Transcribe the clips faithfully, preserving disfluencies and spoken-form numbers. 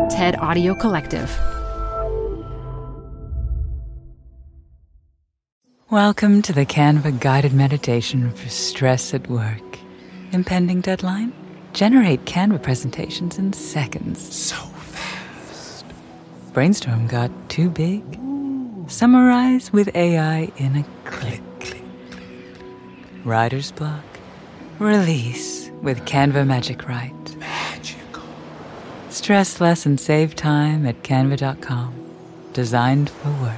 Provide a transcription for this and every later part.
TED Audio Collective. Welcome to the Canva guided meditation for stress at work. Impending deadline? Generate Canva presentations in seconds. So fast. Brainstorm got too big? Ooh. Summarize with A I in a click. click, click. Writer's block? Release with Canva Magic Write. Magical. Stress less and save time at canva dot com. Designed for work.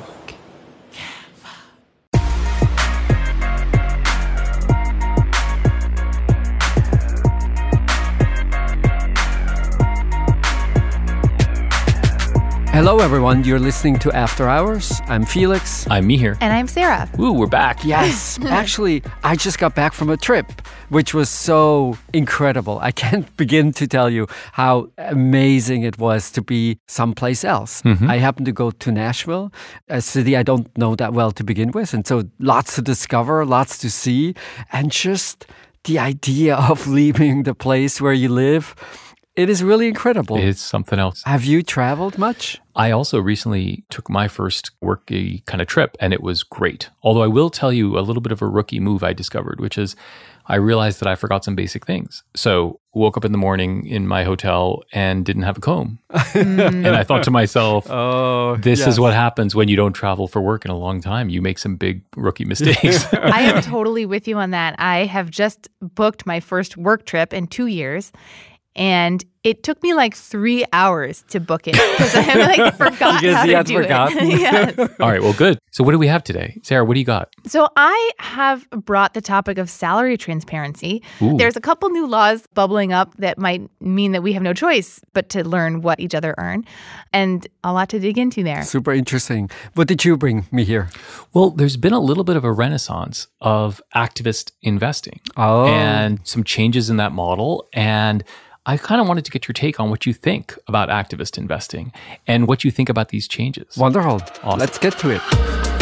Hello, everyone. You're listening to After Hours. I'm Felix. I'm Mihir. And I'm Sarah. Woo, we're back. Yes. Actually, I just got back from a trip, which was so incredible. I can't begin to tell you how amazing it was to be someplace else. Mm-hmm. I happened to go to Nashville, a city I don't know that well to begin with. And so lots to discover, lots to see. And just the idea of leaving the place where you live, it is really incredible. It's something else. Have you traveled much? I also recently took my first worky kind of trip, and it was great. Although I will tell you a little bit of a rookie move I discovered, which is I realized that I forgot some basic things. So woke up in the morning in my hotel and didn't have a comb. And I thought to myself, oh, this yes. is what happens when you don't travel for work in a long time. You make some big rookie mistakes. I am totally with you on that. I have just booked my first work trip in two years. And it took me like three hours to book it because I like forgot how to do forgotten. it. Yes. All right, well, good. So what do we have today? Sarah, what do you got? So I have brought the topic of salary transparency. Ooh. There's a couple new laws bubbling up that might mean that we have no choice but to learn what each other earn. And a lot to dig into there. Super interesting. What did you bring me here? Well, there's been a little bit of a renaissance of activist investing. Oh. And some changes in that model. And I kind of wanted to get your take on what you think about activist investing and what you think about these changes. Wonderful. Awesome. Let's get to it.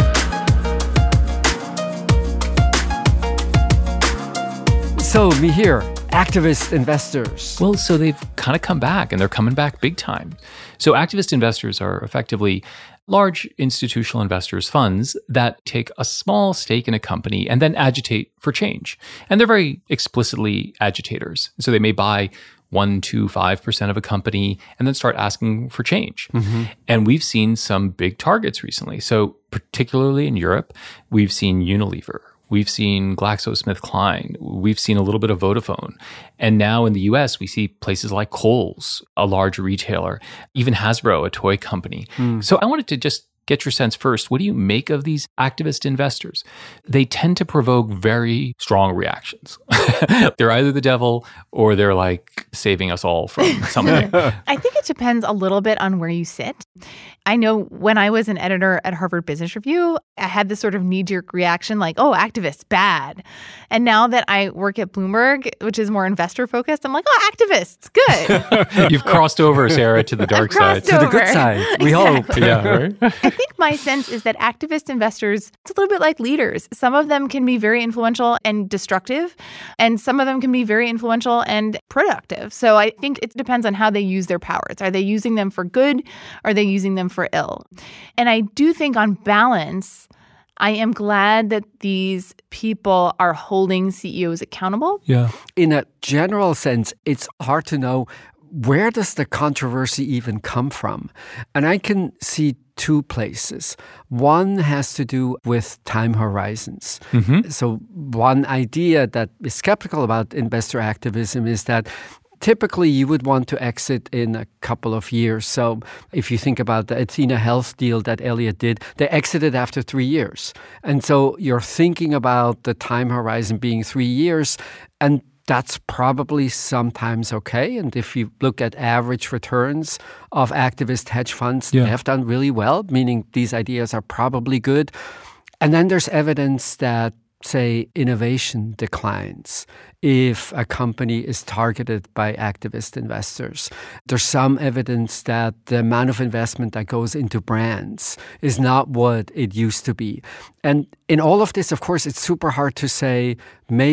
So, Mihir, activist investors. Well, so they've kind of come back, and they're coming back big time. So activist investors are effectively large institutional investors, funds that take a small stake in a company and then agitate for change. And they're very explicitly agitators. So they may buy one, two, five percent of a company and then start asking for change. Mm-hmm. And we've seen some big targets recently. So particularly in Europe, we've seen Unilever. We've seen GlaxoSmithKline. We've seen a little bit of Vodafone. And now in the U S, we see places like Kohl's, a large retailer, even Hasbro, a toy company. Mm. So I wanted to just get your sense first. What do you make of these activist investors? They tend to provoke very strong reactions. They're either the devil or they're like saving us all from something. I think it depends a little bit on where you sit. I know when I was an editor at Harvard Business Review, I had this sort of knee-jerk reaction like, oh, activists, bad. And now that I work at Bloomberg, which is more investor-focused, I'm like, oh, activists, good. You've crossed over, Sarah, to the dark side. To the good side. We exactly. hope. Yeah, right? I think my sense is that activist investors, it's a little bit like leaders. Some of them can be very influential and destructive, and some of them can be very influential and productive. So I think it depends on how they use their powers. Are they using them for good? Are they using them for ill? And I do think on balance, I am glad that these people are holding C E Os accountable. Yeah. In a general sense, it's hard to know where does the controversy even come from? And I can see two places. One has to do with time horizons. Mm-hmm. So one idea that is skeptical about investor activism is that typically you would want to exit in a couple of years. So if you think about the Athena Health deal that Elliott did, they exited after three years. And so you're thinking about the time horizon being three years, and that's probably sometimes okay. And if you look at average returns of activist hedge funds, yeah. they have done really well, meaning these ideas are probably good. And then there's evidence that, say, innovation declines if a company is targeted by activist investors. There's some evidence that the amount of investment that goes into brands is not what it used to be. And in all of this, of course, it's super hard to say maybe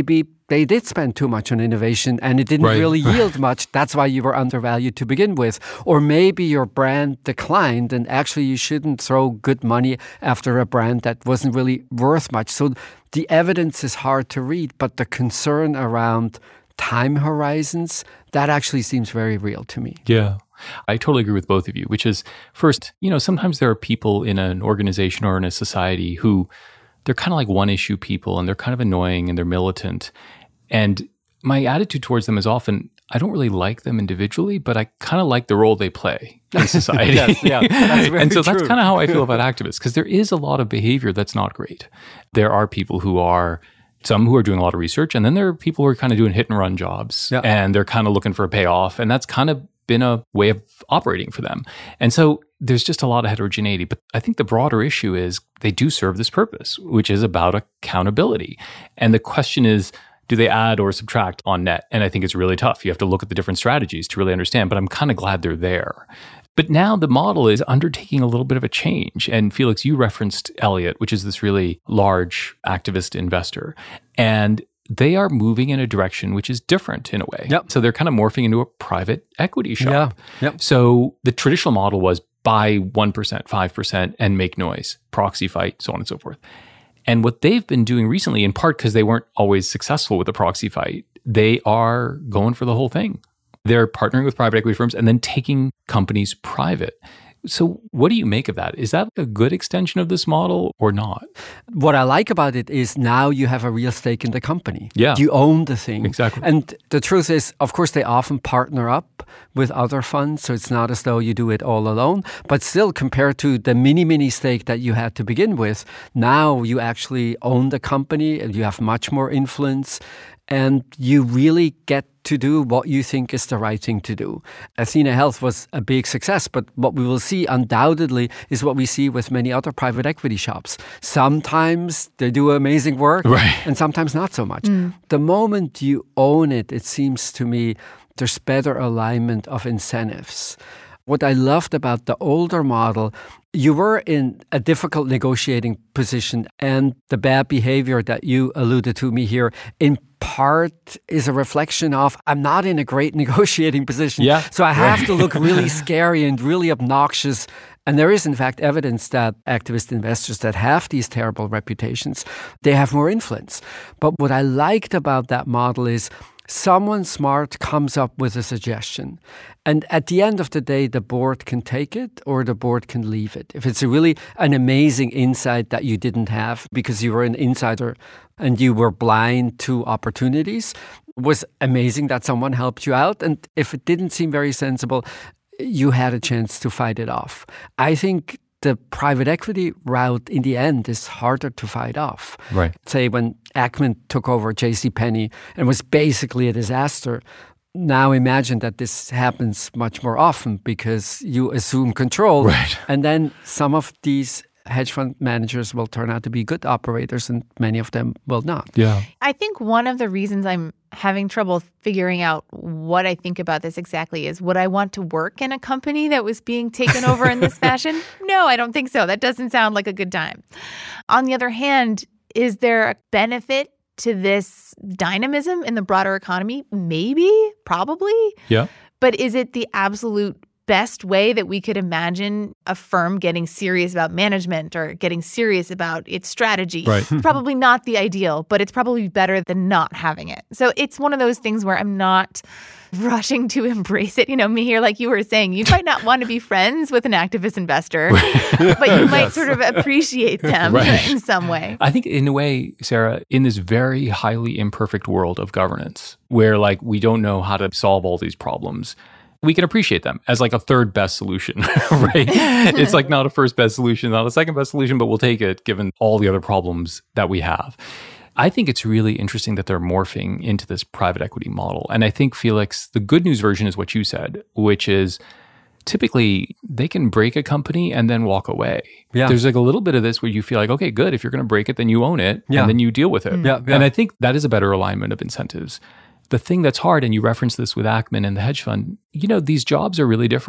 they did spend too much on innovation and it didn't Right. really yield much. That's why you were undervalued to begin with. Or maybe your brand declined and actually you shouldn't throw good money after a brand that wasn't really worth much. So the evidence is hard to read, but the concern around time horizons, that actually seems very real to me. Yeah. I totally agree with both of you, which is first, you know, sometimes there are people in an organization or in a society who they're kind of like one issue people and they're kind of annoying and they're militant. And my attitude towards them is often, I don't really like them individually, but I kind of like the role they play in society. Yes, yeah, that's very and so true. that's kind of how I feel about activists, because there is a lot of behavior that's not great. There are people who are, some who are doing a lot of research, and then there are people who are kind of doing hit and run jobs, Yeah. and they're kind of looking for a payoff. And that's kind of been a way of operating for them. And so there's just a lot of heterogeneity. But I think the broader issue is they do serve this purpose, which is about accountability. And the question is, do they add or subtract on net? And I think it's really tough. You have to look at the different strategies to really understand, but I'm kind of glad they're there. But now the model is undertaking a little bit of a change. And Felix, you referenced Elliott, which is this really large activist investor. And they are moving in a direction which is different in a way. Yep. So they're kind of morphing into a private equity shop. Yeah. Yep. So the traditional model was buy one percent, five percent, and make noise, proxy fight, so on and so forth. And what they've been doing recently, in part because they weren't always successful with the proxy fight, they are going for the whole thing. They're partnering with private equity firms and then taking companies private. So what do you make of that? Is that a good extension of this model or not? What I like about it is now you have a real stake in the company. Yeah. You own the thing. Exactly. And the truth is, of course, they often partner up with other funds. So it's not as though you do it all alone. But still, compared to the mini, mini stake that you had to begin with, now you actually own the company and you have much more influence. And you really get to do what you think is the right thing to do. Athena Health was a big success, but what we will see undoubtedly is what we see with many other private equity shops. Sometimes they do amazing work, Right. and sometimes not so much. The moment you own it, it seems to me there's better alignment of incentives. What I loved about the older model, you were in a difficult negotiating position, and the bad behavior that you alluded to me here in part is a reflection of I'm not in a great negotiating position. Yeah. So I have to look really scary and really obnoxious. And there is, in fact, evidence that activist investors that have these terrible reputations, they have more influence. But what I liked about that model is someone smart comes up with a suggestion. And at the end of the day, the board can take it or the board can leave it. If it's a really an amazing insight that you didn't have because you were an insider and you were blind to opportunities, it was amazing that someone helped you out. And if it didn't seem very sensible, you had a chance to fight it off. I think the private equity route in the end is harder to fight off. Right. Say when Ackman took over JCPenney and was basically a disaster. Now imagine that this happens much more often because you assume control. Right. And then some of these hedge fund managers will turn out to be good operators and many of them will not. Yeah. I think one of the reasons I'm having trouble figuring out what I think about this exactly is, would I want to work in a company that was being taken over in this fashion? No, I don't think so. That doesn't sound like a good time. On the other hand, is there a benefit to this dynamism in the broader economy? Maybe, probably. Yeah. But is it the absolute best way that we could imagine a firm getting serious about management or getting serious about its strategy? Right. It's probably not the ideal, but it's probably better than not having it. So it's one of those things where I'm not rushing to embrace it. You know, Mihir, like you were saying, you might not want to be friends with an activist investor, but you might sort of appreciate them Right. in some way. I think in a way, Sarah, in this very highly imperfect world of governance, where like we don't know how to solve all these problems, we can appreciate them as like a third best solution, right? It's like not a first best solution, not a second best solution, but we'll take it given all the other problems that we have. I think it's really interesting that they're morphing into this private equity model. And I think, Felix, the good news version is what you said, which is typically they can break a company and then walk away. Yeah. There's like a little bit of this where you feel like, okay, good. If you're going to break it, then you own it Yeah. and then you deal with it. Yeah, yeah. And I think that is a better alignment of incentives. The thing that's hard, and you referenced this with Ackman and the hedge fund, you know, these jobs are really different.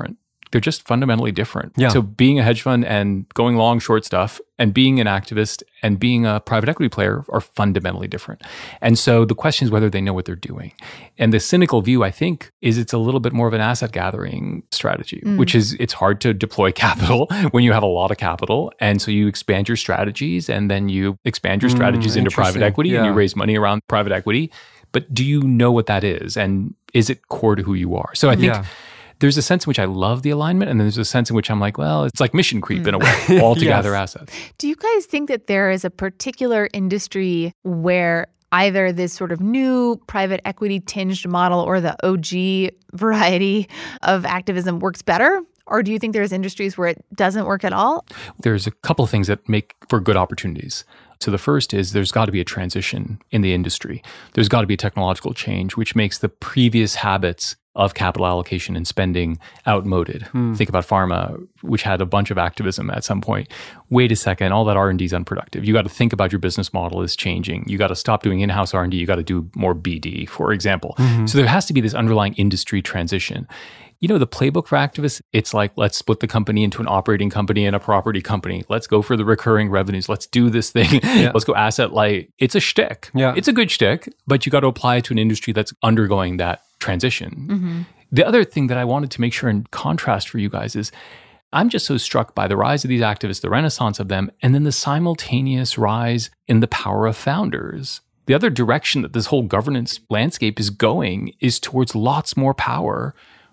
they're just fundamentally different. Yeah. So being a hedge fund and going long short stuff and being an activist and being a private equity player are fundamentally different. And so the question is whether they know what they're doing. And the cynical view, I think, is it's a little bit more of an asset gathering strategy, mm. which is it's hard to deploy capital when you have a lot of capital. And so you expand your strategies and then you expand your strategies mm, into private equity yeah. and you raise money around private equity. But do you know what that is? And is it core to who you are? So I think yeah. there's a sense in which I love the alignment, and then there's a sense in which I'm like, well, it's like mission creep mm. in a way, all to yes. gather assets. Do you guys think that there is a particular industry where either this sort of new private equity tinged model or the O G variety of activism works better? Or do you think there's industries where it doesn't work at all? There's a couple of things that make for good opportunities. So the first is there's got to be a transition in the industry. There's got to be a technological change, which makes the previous habits of capital allocation and spending outmoded. Hmm. Think about pharma, which had a bunch of activism at some point. Wait a second, all that R and D is unproductive. You got to think about your business model is changing. You got to stop doing in-house R and D. You got to do more B D, for example. Mm-hmm. So there has to be this underlying industry transition. You know, the playbook for activists, it's like, let's split the company into an operating company and a property company. Let's go for the recurring revenues. Let's do this thing. Yeah. Let's go asset light. It's a shtick. Yeah. It's a good shtick, but you got to apply it to an industry that's undergoing that transition. Mm-hmm. The other thing that I wanted to make sure in contrast for you guys is I'm just so struck by the rise of these activists, the renaissance of them, and then the simultaneous rise in the power of founders. The other direction that this whole governance landscape is going is towards lots more power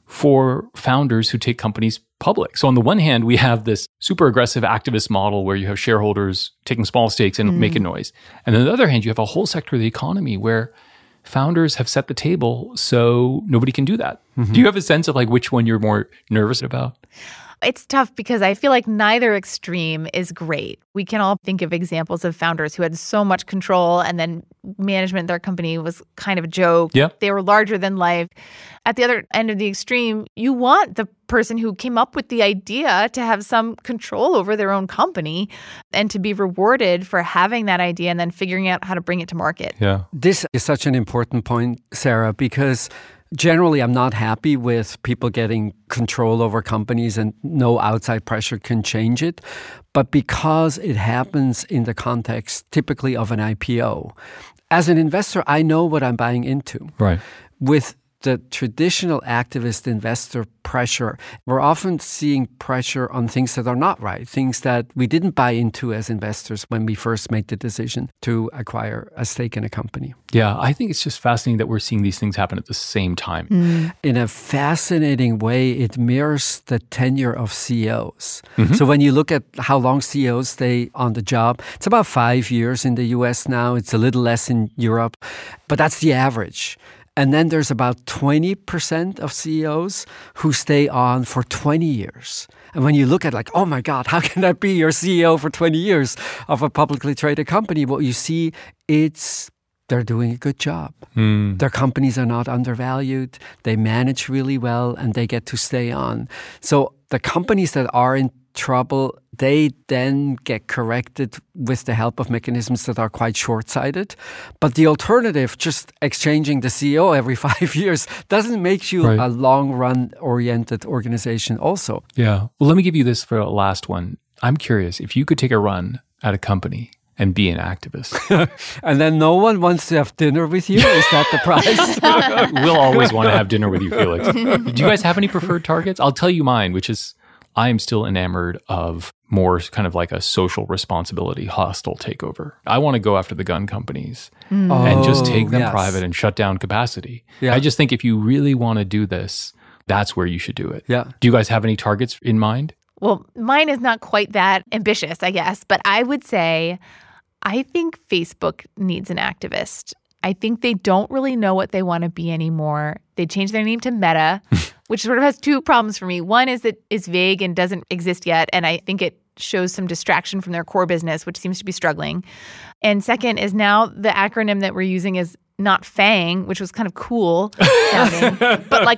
for founders who take companies public. So on the one hand, we have this super aggressive activist model where you have shareholders taking small stakes and mm. making noise. And on the other hand, you have a whole sector of the economy where founders have set the table so nobody can do that. Mm-hmm. Do you have a sense of like which one you're more nervous about? It's tough because I feel like neither extreme is great. We can all think of examples of founders who had so much control and then management in their company was kind of a joke. Yeah. They were larger than life. At the other end of the extreme, you want the person who came up with the idea to have some control over their own company and to be rewarded for having that idea and then figuring out how to bring it to market. Yeah. This is such an important point, Sarah, because generally, I'm not happy with people getting control over companies and no outside pressure can change it. But because it happens in the context typically of an I P O, as an investor, I know what I'm buying into. Right. With the traditional activist investor pressure, we're often seeing pressure on things that are not right, things that we didn't buy into as investors when we first made the decision to acquire a stake in a company. Yeah, I think it's just fascinating that we're seeing these things happen at the same time. Mm. In a fascinating way, it mirrors the tenure of C E Os. Mm-hmm. So when you look at how long C E Os stay on the job, it's about five years in the U S now. It's a little less in Europe, but that's the average. And then there's about twenty percent of C E Os who stay on for twenty years. And when you look at like, oh my God, how can I be your C E O for twenty years of a publicly traded company? What you see, it's they're doing a good job. Mm. Their companies are not undervalued. They manage really well and they get to stay on. So the companies that are in trouble, they then get corrected with the help of mechanisms that are quite short-sighted. But the alternative, just exchanging the C E O every five years, doesn't make you right. a long-run oriented organization also. Yeah. Well, let me give you this for a last one. I'm curious, if you could take a run at a company and be an activist. And then no one wants to have dinner with you? Is that the price? We'll always want to have dinner with you, Felix. Do you guys have any preferred targets? I'll tell you mine, which is I am still enamored of more kind of like a social responsibility, hostile takeover. I want to go after the gun companies mm. oh, and just take them yes. private and shut down capacity. Yeah. I just think if you really want to do this, that's where you should do it. Yeah. Do you guys have any targets in mind? Well, mine is not quite that ambitious, I guess, but I would say I think Facebook needs an activist. I think they don't really know what they want to be anymore. They changed their name to Meta, which sort of has two problems for me. One is that it's vague and doesn't exist yet, and I think it shows some distraction from their core business, which seems to be struggling. And second is now the acronym that we're using is not FANG, which was kind of cool sounding, but like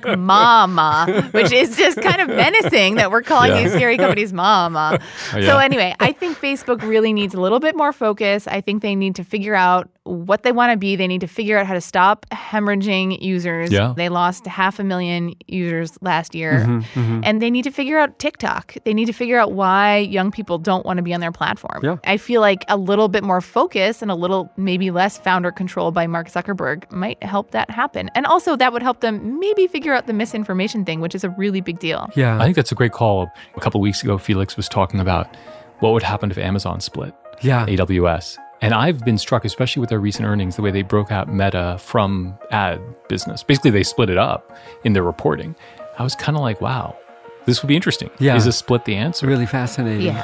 Mama, which is just kind of menacing that we're calling yeah. these scary companies Mama. Oh, yeah. So anyway, I think Facebook really needs a little bit more focus. I think they need to figure out what they want to be. They need to figure out how to stop hemorrhaging users. Yeah. They lost half a million users last year. Mm-hmm, mm-hmm. And they need to figure out TikTok. They need to figure out why young people don't want to be on their platform. Yeah. I feel like a little bit more focus and a little maybe less founder control by Mark Zuckerberg might help that happen. And also that would help them maybe figure out the misinformation thing, which is a really big deal. Yeah. I think that's a great call. A couple of weeks ago, Felix was talking about what would happen if Amazon split Yeah. A W S. And I've been struck, especially with their recent earnings, the way they broke out Meta from ad business. Basically, they split it up in their reporting. I was kind of like, wow, this would be interesting. Yeah. Is a split the answer? Really fascinating. Yeah.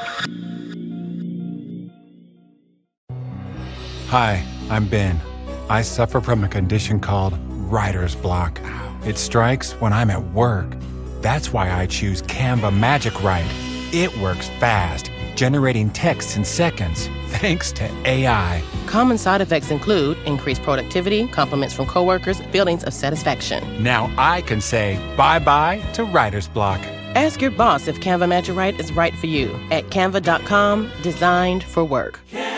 Hi, I'm Ben. I suffer from a condition called writer's block. It strikes when I'm at work. That's why I choose Canva Magic Write. It works fast, generating text in seconds, thanks to A I. Common side effects include increased productivity, compliments from coworkers, feelings of satisfaction. Now I can say bye-bye to writer's block. Ask your boss if Canva Magic Write is right for you at canva dot com, designed for work.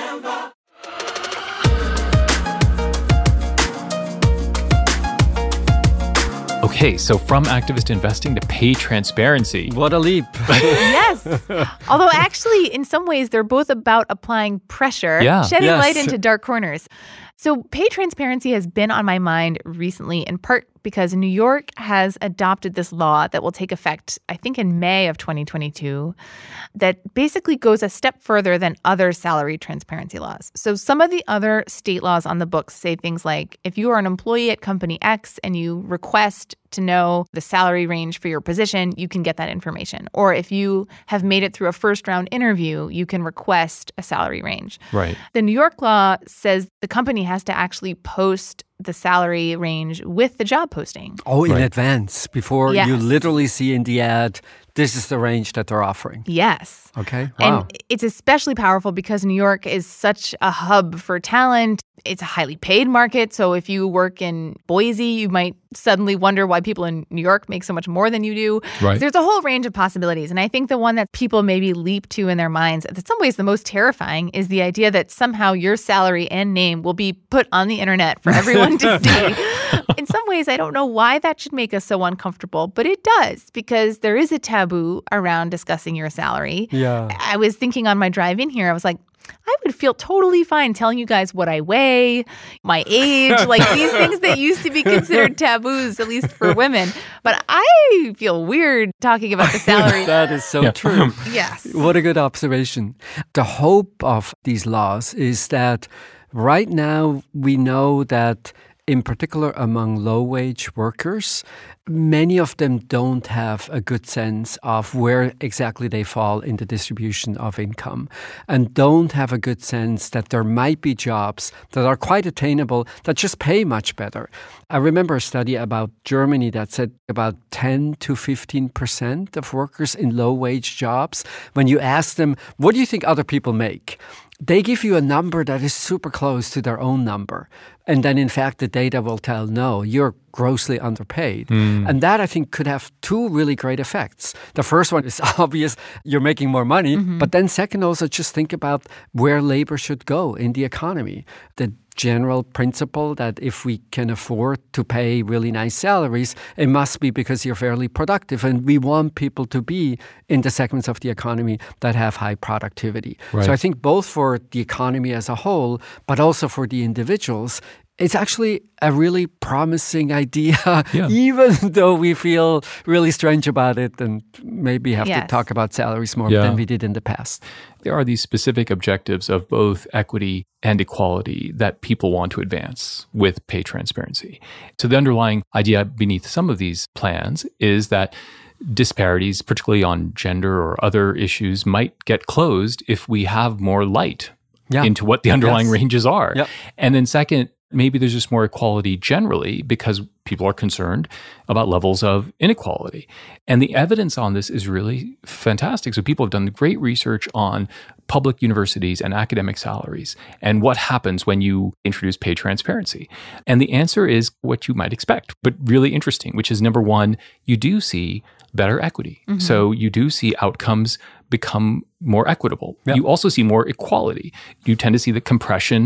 Okay, so from activist investing to pay transparency. What a leap. Yes. Although actually, in some ways, they're both about applying pressure, Yeah. shedding Yes. light into dark corners. So pay transparency has been on my mind recently, in part because New York has adopted this law that will take effect, I think, in May of twenty twenty-two, that basically goes a step further than other salary transparency laws. So some of the other state laws on the books say things like, if you are an employee at company X and you request to know the salary range for your position, you can get that information. Or if you have made it through a first round interview, you can request a salary range. Right. The New York law says the company has to actually post the salary range with the job posting. Oh, in Right. advance, before Yes. you literally see in the ad, this is the range that they're offering. Yes. Okay. Wow. And it's especially powerful because New York is such a hub for talent. It's a highly paid market. So if you work in Boise, you might suddenly wonder why people in New York make so much more than you do. Right. There's a whole range of possibilities. And I think the one that people maybe leap to in their minds, in some ways the most terrifying, is the idea that somehow your salary and name will be put on the internet for everyone to see. In some ways, I don't know why that should make us so uncomfortable, but it does, because there is a taboo around discussing your salary. Yeah. I was thinking on my drive in here, I was like, I would feel totally fine telling you guys what I weigh, my age, like these things that used to be considered taboos, at least for women. But I feel weird talking about the salary. That is so Yeah. true. Yes. What a good observation. The hope of these laws is that right now we know that in particular among low-wage workers, many of them don't have a good sense of where exactly they fall in the distribution of income and don't have a good sense that there might be jobs that are quite attainable that just pay much better. I remember a study about Germany that said about ten to fifteen percent of workers in low-wage jobs, when you ask them, what do you think other people make? They give you a number that is super close to their own number. And then, in fact, the data will tell, no, you're grossly underpaid. Mm. And that, I think, could have two really great effects. The first one is obvious, you're making more money. Mm-hmm. But then second, also just think about where labor should go in the economy. The general principle that if we can afford to pay really nice salaries, it must be because you're fairly productive. And we want people to be in the segments of the economy that have high productivity. Right. So I think both for the economy as a whole, but also for the individuals, it's actually a really promising idea, Yeah. even though we feel really strange about it and maybe have Yes. to talk about salaries more Yeah. than we did in the past. There are these specific objectives of both equity and equality that people want to advance with pay transparency. So the underlying idea beneath some of these plans is that disparities, particularly on gender or other issues, might get closed if we have more light Yeah. into what the underlying Yes. ranges are. Yep. And then second, maybe there's just more equality generally because people are concerned about levels of inequality. And the evidence on this is really fantastic. So people have done great research on public universities and academic salaries and what happens when you introduce pay transparency. And the answer is what you might expect, but really interesting, which is number one, you do see better equity. Mm-hmm. So you do see outcomes become more equitable. Yep. You also see more equality. You tend to see the compression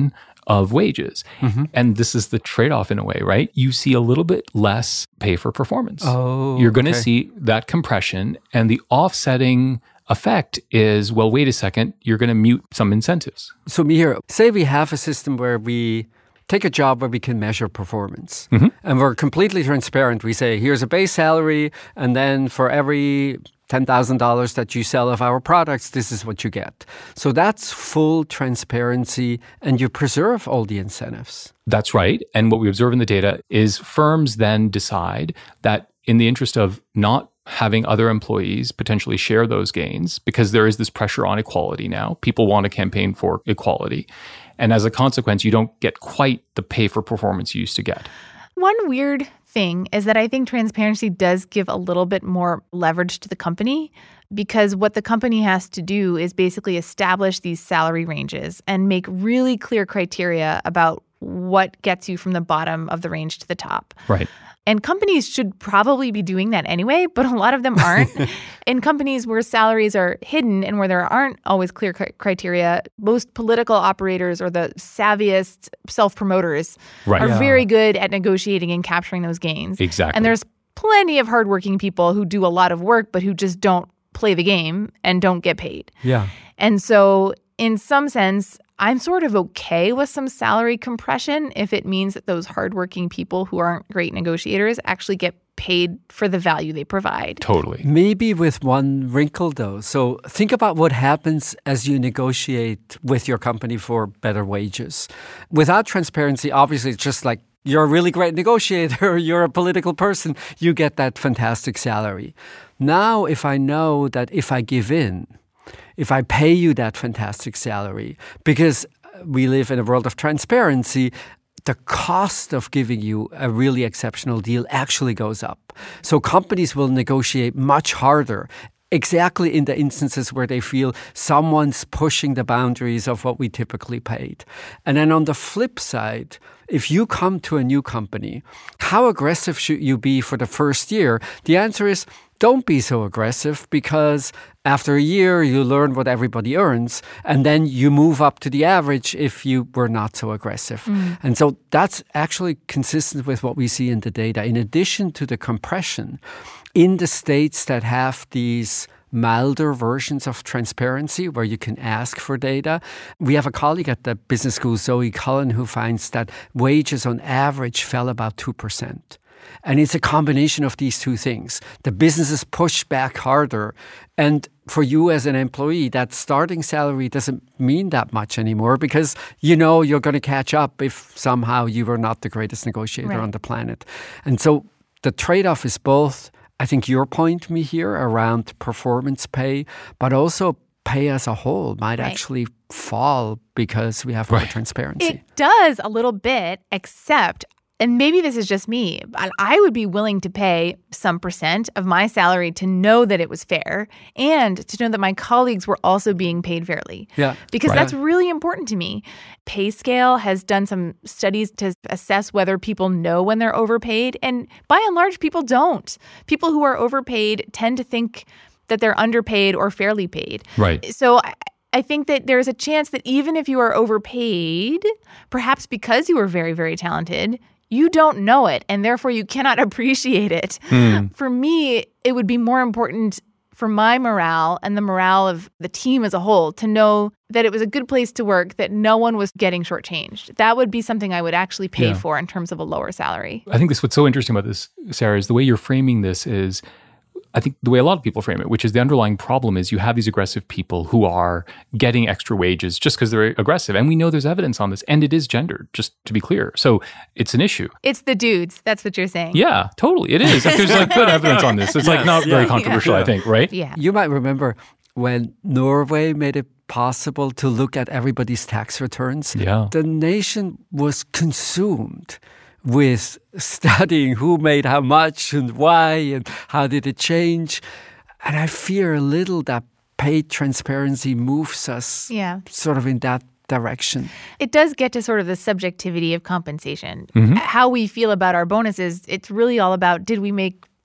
of wages. Mm-hmm. And this is the trade-off in a way, right? You see a little bit less pay for performance. Oh, You're going to okay. see that compression, and the offsetting effect is, well, wait a second, you're going to mute some incentives. So Mihir, say we have a system where we take a job where we can measure performance. Mm-hmm. And we're completely transparent. We say, here's a base salary, and then for every ten thousand dollars that you sell of our products, this is what you get. So that's full transparency, and you preserve all the incentives. That's right. And what we observe in the data is firms then decide that in the interest of not having other employees potentially share those gains, because there is this pressure on equality now. People want to campaign for equality. And as a consequence, you don't get quite the pay for performance you used to get. One weird thing is that I think transparency does give a little bit more leverage to the company, because what the company has to do is basically establish these salary ranges and make really clear criteria about what gets you from the bottom of the range to the top. Right. And companies should probably be doing that anyway, but a lot of them aren't. In companies where salaries are hidden and where there aren't always clear cr- criteria, most political operators or the savviest self-promoters Right. are Yeah. very good at negotiating and capturing those gains. Exactly. And there's plenty of hardworking people who do a lot of work, but who just don't play the game and don't get paid. Yeah. And so in some sense, I'm sort of okay with some salary compression if it means that those hardworking people who aren't great negotiators actually get paid for the value they provide. Totally. Maybe with one wrinkle, though. So think about what happens as you negotiate with your company for better wages. Without transparency, obviously, it's just like you're a really great negotiator, you're a political person, you get that fantastic salary. Now, if I know that if I give in, if I pay you that fantastic salary, because we live in a world of transparency, the cost of giving you a really exceptional deal actually goes up. So companies will negotiate much harder, exactly in the instances where they feel someone's pushing the boundaries of what we typically paid. And then on the flip side, if you come to a new company, how aggressive should you be for the first year? The answer is, don't be so aggressive, because after a year, you learn what everybody earns, and then you move up to the average if you were not so aggressive. Mm. And so that's actually consistent with what we see in the data. In addition to the compression, in the states that have these milder versions of transparency where you can ask for data. We have a colleague at the business school, Zoe Cullen, who finds that wages on average fell about two percent. And it's a combination of these two things. The businesses push back harder. And for you as an employee, that starting salary doesn't mean that much anymore, because you know you're going to catch up if somehow you were not the greatest negotiator right. on the planet. And so the trade-off is both, I think your point, Mihir, around performance pay, but also pay as a whole might right. actually fall because we have more right. transparency. It does a little bit, except, and maybe this is just me, but I would be willing to pay some percent of my salary to know that it was fair and to know that my colleagues were also being paid fairly. Yeah. Because right. that's really important to me. PayScale has done some studies to assess whether people know when they're overpaid. And by and large, people don't. People who are overpaid tend to think that they're underpaid or fairly paid. Right. So I, I think that there's a chance that even if you are overpaid, perhaps because you are very, very talented, you don't know it, and therefore you cannot appreciate it. Mm. For me, it would be more important for my morale and the morale of the team as a whole to know that it was a good place to work, that no one was getting shortchanged. That would be something I would actually pay yeah. for in terms of a lower salary. I think this what's so interesting about this, Sarah, is the way you're framing this is, I think the way a lot of people frame it, which is the underlying problem is you have these aggressive people who are getting extra wages just because they're aggressive. And we know there's evidence on this. And it is gendered, just to be clear. So it's an issue. It's the dudes. That's what you're saying. Yeah, totally. It is. There's like good evidence on this. It's like not very controversial, yeah. I think, right? Yeah. You might remember when Norway made it possible to look at everybody's tax returns. Yeah. The nation was consumed with studying who made how much and why and how did it change. And I fear a little that paid transparency moves us yeah. sort of in that direction. It does get to sort of the subjectivity of compensation. Mm-hmm. How we feel about our bonuses, it's really all about, did we make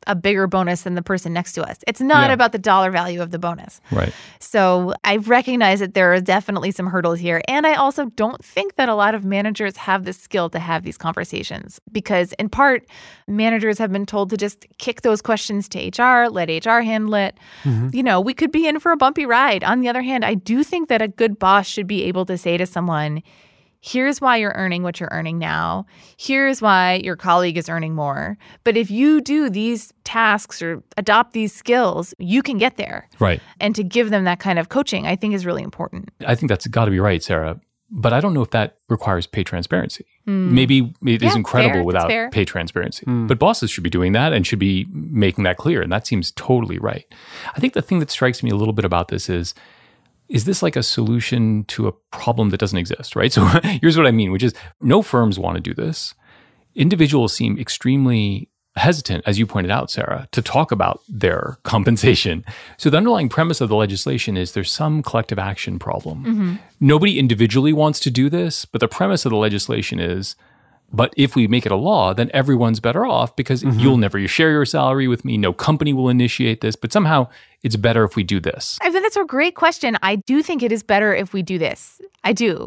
a bigger bonus than the person next to us. It's not Yeah. about the dollar value of the bonus. Right. So I recognize that there are definitely some hurdles here. And I also don't think that a lot of managers have the skill to have these conversations because, in part, managers have been told to just kick those questions to H R, let H R handle it. Mm-hmm. You know, we could be in for a bumpy ride. On the other hand, I do think that a good boss should be able to say to someone, here's why you're earning what you're earning now. Here's why your colleague is earning more. But if you do these tasks or adopt these skills, you can get there. Right. And to give them that kind of coaching, I think is really important. I think that's got to be right, Sarah. But I don't know if that requires pay transparency. Mm. Maybe it yeah, is incredible fair, without fair. pay transparency. Mm. But bosses should be doing that and should be making that clear. And that seems totally right. I think the thing that strikes me a little bit about this is, is this like a solution to a problem that doesn't exist, right? So here's what I mean, which is no firms want to do this. Individuals seem extremely hesitant, as you pointed out, Sarah, to talk about their compensation. So the underlying premise of the legislation is there's some collective action problem. Mm-hmm. Nobody individually wants to do this, but the premise of the legislation is, but if we make it a law, then everyone's better off because mm-hmm. you'll never share your salary with me. No company will initiate this, but somehow it's better if we do this. I think that's a great question. I do think it is better if we do this. I do.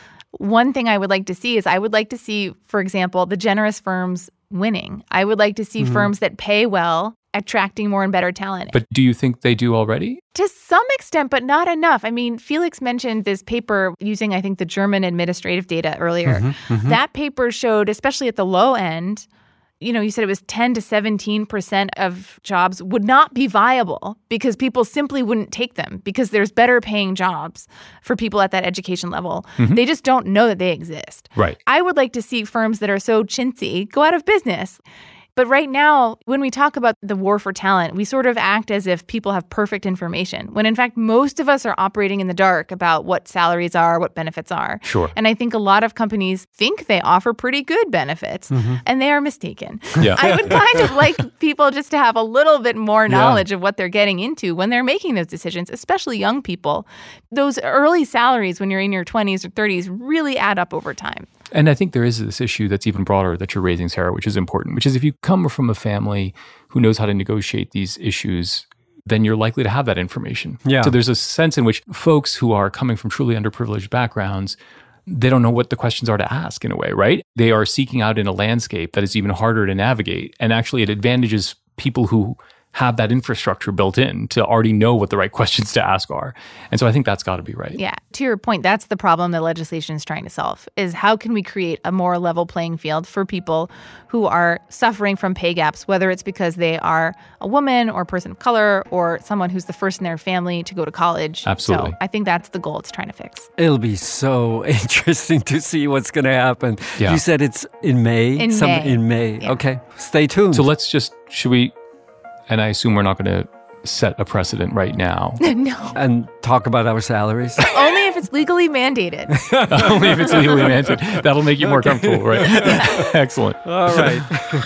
One thing I would like to see is I would like to see, for example, the generous firms winning. I would like to see mm-hmm. firms that pay well, attracting more and better talent. But do you think they do already? To some extent, but not enough. I mean, Felix mentioned this paper using, I think, the German administrative data earlier. Mm-hmm, mm-hmm. That paper showed, especially at the low end, you know, you said it was ten to seventeen percent of jobs would not be viable because people simply wouldn't take them because there's better paying jobs for people at that education level. Mm-hmm. They just don't know that they exist. Right. I would like to see firms that are so chintzy go out of business. But right now, when we talk about the war for talent, we sort of act as if people have perfect information, when in fact, most of us are operating in the dark about what salaries are, what benefits are. Sure. And I think a lot of companies think they offer pretty good benefits, mm-hmm. and they are mistaken. Yeah. I would kind of like people just to have a little bit more knowledge yeah. of what they're getting into when they're making those decisions, especially young people. Those early salaries when you're in your twenties or thirties really add up over time. And I think there is this issue that's even broader that you're raising, Sarah, which is important, which is if you come from a family who knows how to negotiate these issues, then you're likely to have that information. Yeah. So there's a sense in which folks who are coming from truly underprivileged backgrounds, they don't know what the questions are to ask in a way, right? They are seeking out in a landscape that is even harder to navigate. And actually it advantages people who have that infrastructure built in to already know what the right questions to ask are. And so I think that's got to be right. Yeah. To your point, that's the problem the legislation is trying to solve, is how can we create a more level playing field for people who are suffering from pay gaps, whether it's because they are a woman or a person of color or someone who's the first in their family to go to college. Absolutely. So I think that's the goal it's trying to fix. It'll be so interesting to see what's going to happen. Yeah. You said it's in May? In Some, May. In May. Yeah. Okay. Stay tuned. So let's just, should we... And I assume we're not going to set a precedent right now. No. And talk about our salaries? Only if it's legally mandated. Only if it's legally mandated. That'll make you more okay. comfortable, right? Yeah. Excellent. All right.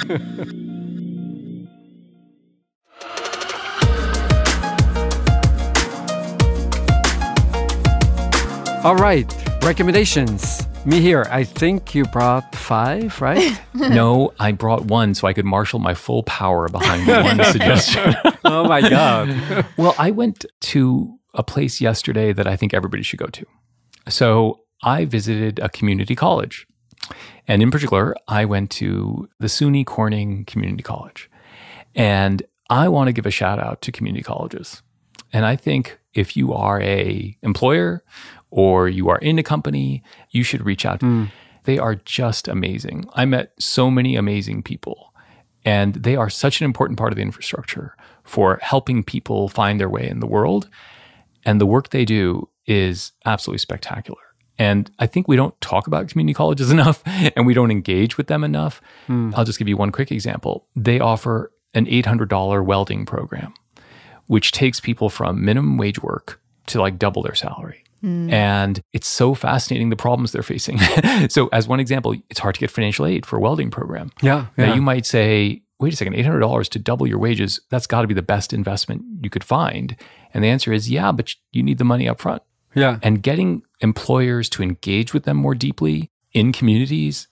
All right. Recommendations. Me here. I think you brought five, right? No, I brought one so I could marshal my full power behind one suggestion. Oh, my God. Well, I went to a place yesterday that I think everybody should go to. So I visited a community college. And in particular, I went to the SUNY Corning Community College. And I want to give a shout out to community colleges. And I think if you are a employer or you are in a company, you should reach out. Mm. They are just amazing. I met so many amazing people, and they are such an important part of the infrastructure for helping people find their way in the world. And the work they do is absolutely spectacular. And I think we don't talk about community colleges enough, and we don't engage with them enough. Mm. I'll just give you one quick example. They offer an eight hundred dollars welding program, which takes people from minimum wage work to like double their salary. Mm. And it's so fascinating, the problems they're facing. So as one example, it's hard to get financial aid for a welding program. Yeah, yeah. Now you might say, wait a second, eight hundred dollars to double your wages, that's got to be the best investment you could find. And the answer is, yeah, but you need the money up front. Yeah. And getting employers to engage with them more deeply in communities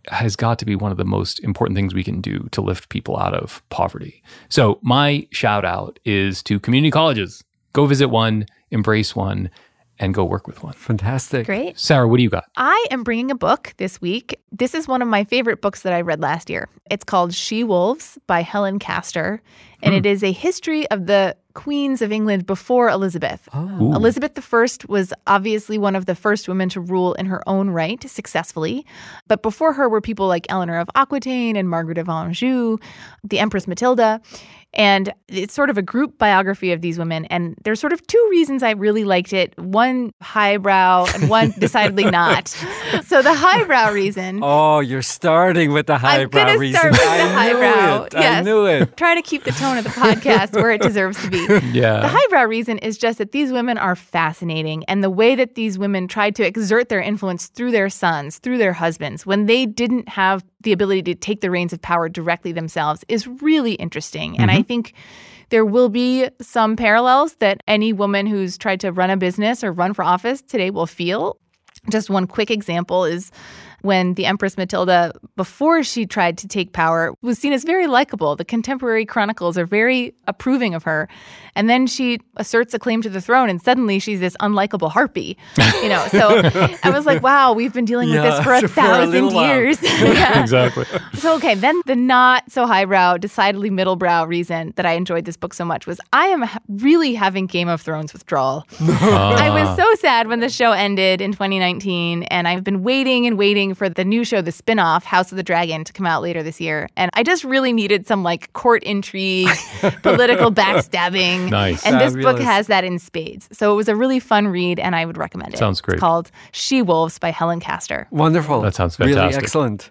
has got to be one of the most important things we can do to lift people out of poverty. So my shout out is to community colleges. Go visit one, embrace one, and go work with one. Fantastic. Great. Sarah, what do you got? I am bringing a book this week. This is one of my favorite books that I read last year. It's called She-Wolves by Helen Castor, and hmm. it is a history of the queens of England before Elizabeth. Oh. Elizabeth the First was obviously one of the first women to rule in her own right successfully. But before her were people like Eleanor of Aquitaine and Margaret of Anjou, the Empress Matilda. And it's sort of a group biography of these women. And there's sort of two reasons I really liked it. One highbrow and one decidedly not. So the highbrow reason. Oh, you're starting with the highbrow I'm reason. Start with the I highbrow. knew it. Yes. I knew it. Try to keep the tone of the podcast where it deserves to be. Yeah. The highbrow reason is just that these women are fascinating. And the way that these women tried to exert their influence through their sons, through their husbands, when they didn't have the ability to take the reins of power directly themselves is really interesting. And mm-hmm. I think there will be some parallels that any woman who's tried to run a business or run for office today will feel. Just one quick example is when the Empress Matilda, before she tried to take power, was seen as very likable. The contemporary chronicles are very approving of her. And then she asserts a claim to the throne, and suddenly she's this unlikable harpy. You know, so I was like, wow, we've been dealing yeah, with this for a for thousand a years. Yeah. Exactly. So, okay, then the not so highbrow, decidedly middlebrow reason that I enjoyed this book so much was I am ha- really having Game of Thrones withdrawal. Uh. I was so sad when the show ended in twenty nineteen, and I've been waiting and waiting for the new show, the spin-off, House of the Dragon, to come out later this year. And I just really needed some like court intrigue, political backstabbing. Nice. And Fabulous. this book has that in spades. So it was a really fun read, and I would recommend it. Sounds great. It's called She-Wolves by Helen Castor. Wonderful. That sounds fantastic. Really excellent.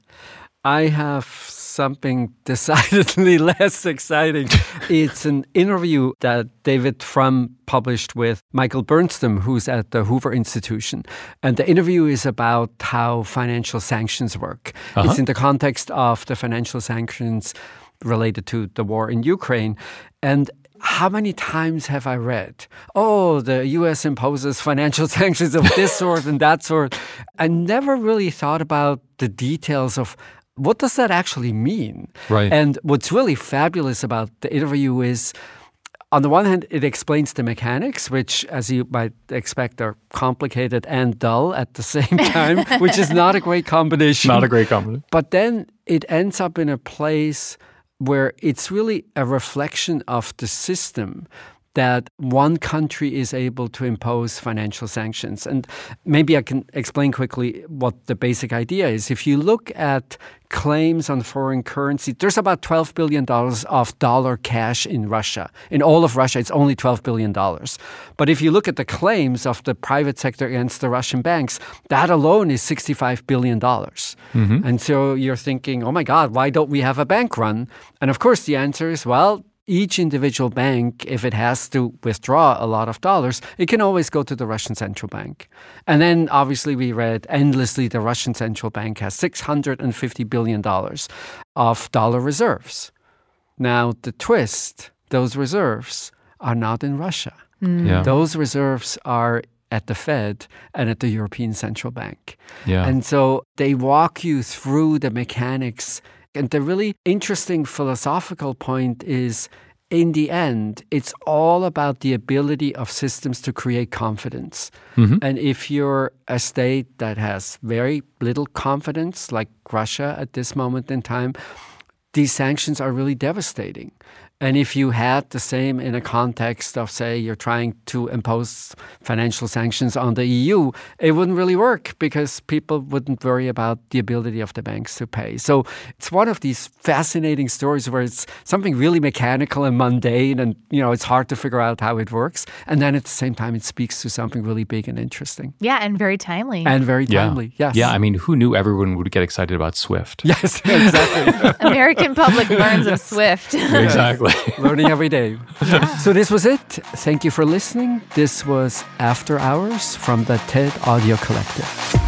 I have something decidedly less exciting. It's an interview that David Frum published with Michael Bernstein, who's at the Hoover Institution. And the interview is about how financial sanctions work. Uh-huh. It's in the context of the financial sanctions related to the war in Ukraine. And how many times have I read, oh, the U S imposes financial sanctions of this sort and that sort? I never really thought about the details of what does that actually mean? Right. And what's really fabulous about the interview is, on the one hand, it explains the mechanics, which, as you might expect, are complicated and dull at the same time, which is not a great combination. Not a great combination. But then it ends up in a place where it's really a reflection of the system that one country is able to impose financial sanctions. And maybe I can explain quickly what the basic idea is. If you look at claims on foreign currency, there's about twelve billion dollars of dollar cash in Russia. In all of Russia, it's only twelve billion dollars. But if you look at the claims of the private sector against the Russian banks, that alone is sixty-five billion dollars. Mm-hmm. And so you're thinking, oh my God, why don't we have a bank run? And of course, the answer is, well, each individual bank, if it has to withdraw a lot of dollars, it can always go to the Russian central bank. And then obviously we read endlessly the Russian central bank has six hundred fifty billion dollars of dollar reserves. Now, the twist, those reserves are not in Russia. Mm. Yeah. Those reserves are at the Fed and at the European Central Bank. Yeah. And so they walk you through the mechanics. And the really interesting philosophical point is, in the end, it's all about the ability of systems to create confidence. Mm-hmm. And if you're a state that has very little confidence, like Russia at this moment in time, these sanctions are really devastating. And if you had the same in a context of, say, you're trying to impose financial sanctions on the E U, it wouldn't really work because people wouldn't worry about the ability of the banks to pay. So it's one of these fascinating stories where it's something really mechanical and mundane and, you know, it's hard to figure out how it works. And then at the same time, it speaks to something really big and interesting. Yeah, and very timely. And very yeah. timely, yes. Yeah, I mean, who knew everyone would get excited about Swift? Yes, exactly. American public learns of Swift. Exactly. Learning every day. So this was it. Thank you for listening. This was After Hours from the TED Audio Collective.